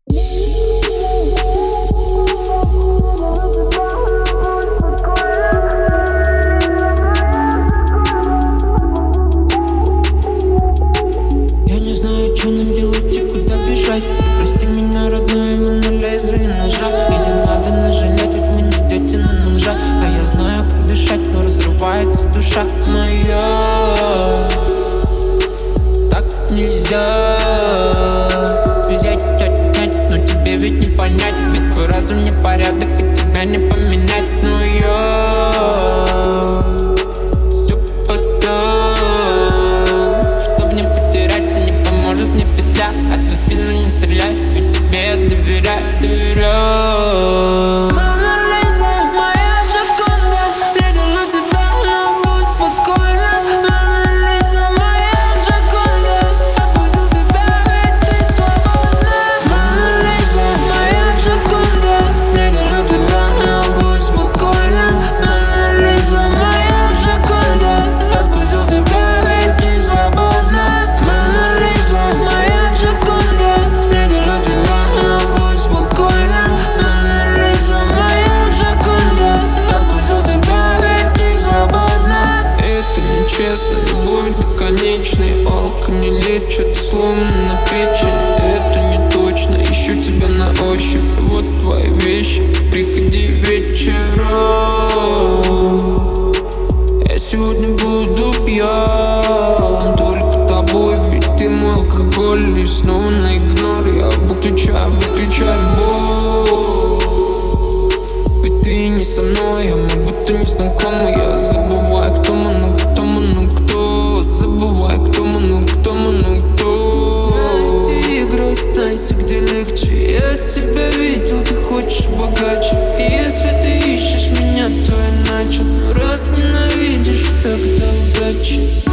Я не знаю, что нам делать и куда бежать. И прости меня, родной, мы на лезвие ножа. И не надо нажалеть, ведь мы не дети на ножа. А я знаю, как дышать, но разрывается душа моя. Так нельзя взять, отнять, но тебе ведь не понять. Ведь твой разум не порядок, и тебя не поменять. Но я все потом, чтоб не потерять, но не поможет мне петля. А ты в спину не стреляй, ведь тебе я доверяю, доверяю. Честно, любовь бесконечный, алка не лечит, словно на печень. Это не точно, ищу тебя на ощупь. Вот твои вещи, приходи вечером. Я сегодня буду пьян только тобой, ведь ты мой алкоголь. И снова на игнор я выключаю боль. Ведь ты не со мной, а мы будто не знакомы. Я забываю, кто мы, забывай, кто мы, кто. На эти игры останься, где легче. Я тебя видел, ты хочешь богаче. И если ты ищешь меня, то иначе. Но раз ненавидишь, тогда удачи.